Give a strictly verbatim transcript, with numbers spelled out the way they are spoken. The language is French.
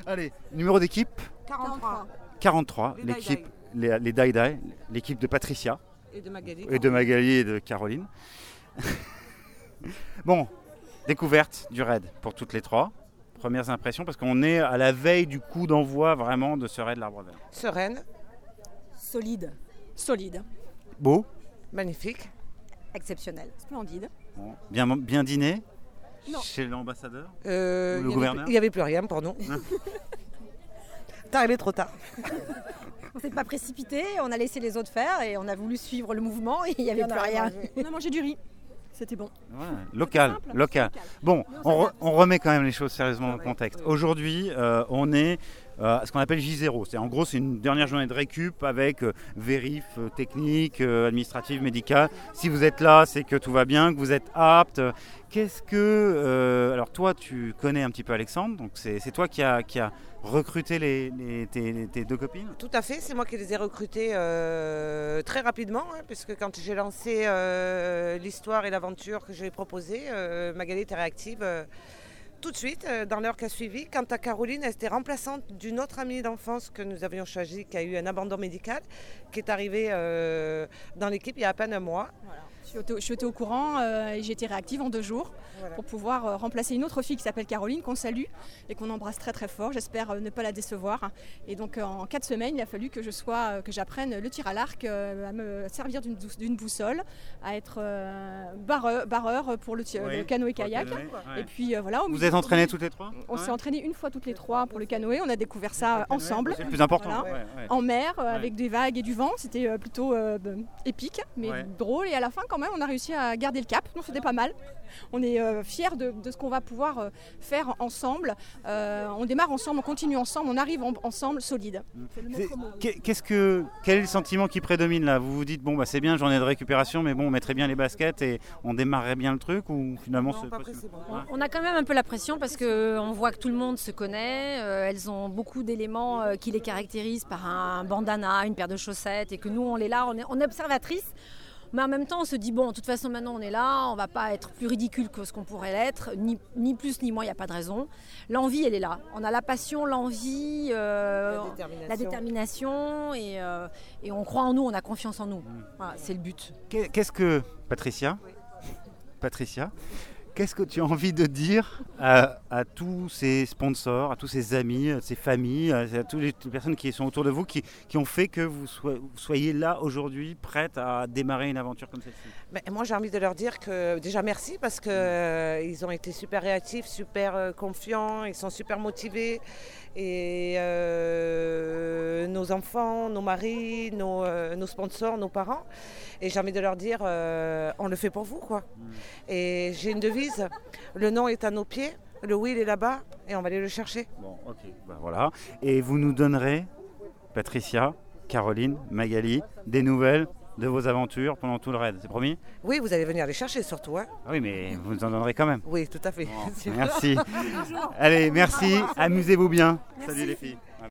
Allez, numéro d'équipe quarante-trois. quarante-trois, Les l'équipe, Dai les, les Dai Dai, l'équipe de Patricia. Et de Magali. Et de Magali et de Caroline. Bon, découverte du raid pour toutes les trois. Premières impressions, parce qu'on est à la veille du coup d'envoi vraiment de ce raid l'Arbre Vert. Sereine. Solide. Solide. Beau. Magnifique. Exceptionnel. Splendide. Bon. Bien, bien dîné. Non. Chez l'ambassadeur. Euh, Ou le il y gouverneur. avait- Il n'y avait plus rien pour nous. T'es arrivé trop tard. On s'est pas précipité, on a laissé les autres faire et on a voulu suivre le mouvement et il n'y avait plus rien. On a mangé du riz. C'était bon. Ouais, local, simple, local. local. Bon, on, re- on remet quand même les choses sérieusement dans le contexte. Aujourd'hui, euh, on est euh, à ce qu'on appelle J zéro. C'est, en gros, c'est une dernière journée de récup avec euh, vérif euh, technique, euh, administrative, médicale. Si vous êtes là, c'est que tout va bien, que vous êtes apte. Qu'est-ce que... euh, alors toi, tu connais un petit peu Alexandre, donc c'est, c'est toi qui as qui a recruté les, les- tes, tes deux copines. Tout à fait, c'est moi qui les ai recrutés euh, très rapidement, hein, puisque quand j'ai lancé euh, l'histoire et l'aventure que j'ai proposée, euh, Magali était réactive euh, tout de suite, euh, dans l'heure qui a suivi. Quant à Caroline, elle était remplaçante d'une autre amie d'enfance que nous avions choisie, qui a eu un abandon médical, qui est arrivée euh, dans l'équipe il y a à peine un mois. Voilà. Je suis, au, je suis au courant euh, et j'ai été réactive en deux jours Voilà. pour pouvoir euh, remplacer une autre fille qui s'appelle Caroline, qu'on salue et qu'on embrasse très très fort. J'espère euh, ne pas la décevoir. Et donc euh, en quatre semaines, il a fallu que je sois, euh, que j'apprenne le tir à l'arc, euh, à me servir d'une, dou- d'une boussole, à être euh, barreur, barreur pour le, tir, Oui, le canoë-kayak. pour le canoë, ouais. Et puis euh, voilà. au Vous milieu- êtes entraînés toutes les trois? On Ouais. s'est entraînés une fois toutes les trois pour le canoë. On a découvert ça euh, ensemble. C'est le plus important. Voilà. ouais, ouais. En mer, euh, Ouais. avec des vagues et du vent, c'était euh, plutôt euh, b- épique, mais Ouais. drôle. Et à la fin, quand même, on a réussi à garder le cap. Donc c'était pas mal. On est euh, fiers de, de ce qu'on va pouvoir euh, faire ensemble. Euh, on démarre ensemble, on continue ensemble, on arrive en- ensemble solide. C'est le C'est- maître mot. qu'est- Qu'est-ce que, quel est le sentiment qui prédomine là? Vous vous dites, bon, bah, c'est bien, journée de récupération, mais bon, on mettrait bien les baskets et on démarrerait bien le truc, ou finalement Non, c'est pas pas pressé, sûr? bon. Ouais. On a quand même un peu la pression parce qu'on voit que tout le monde se connaît. euh, elles ont beaucoup d'éléments euh, qui les caractérisent par un bandana, une paire de chaussettes et que nous, on est là, on est, on est observatrice. Mais en même temps, on se dit, bon, de toute façon, maintenant, on est là, on ne va pas être plus ridicule que ce qu'on pourrait l'être, ni, ni plus ni moins, il n'y a pas de raison. L'envie, elle est là. On a la passion, l'envie, euh, La détermination. la détermination et, euh, et on croit en nous, on a confiance en nous. Voilà, c'est le but. Qu'est- Qu'est-ce que, Patricia, Patricia, qu'est-ce que tu as envie de dire à, à tous ces sponsors, à tous ces amis, à ces familles, à, à toutes les personnes qui sont autour de vous, qui, qui ont fait que vous, soyez, vous soyez là aujourd'hui, prête à démarrer une aventure comme celle-ci? Mais moi, j'ai envie de leur dire que déjà merci parce qu'ils ont été super réactifs, super euh, confiants, ils sont super motivés. Et euh, nos enfants, nos maris, nos, euh, nos sponsors, nos parents. Et j'ai envie de leur dire, euh, on le fait pour vous, quoi. Et j'ai une devise, le non est à nos pieds, le oui il est là-bas, et on va aller le chercher. Bon, ok. Bah, voilà. Et vous nous donnerez, Patricia, Caroline, Magali, des nouvelles de vos aventures pendant tout le raid, c'est promis? Oui, vous allez venir les chercher surtout, hein. Ah oui, mais vous nous en donnerez quand même. Oui, tout à fait. Bon, merci. Allez, merci. Amusez-vous bien. Salut les filles.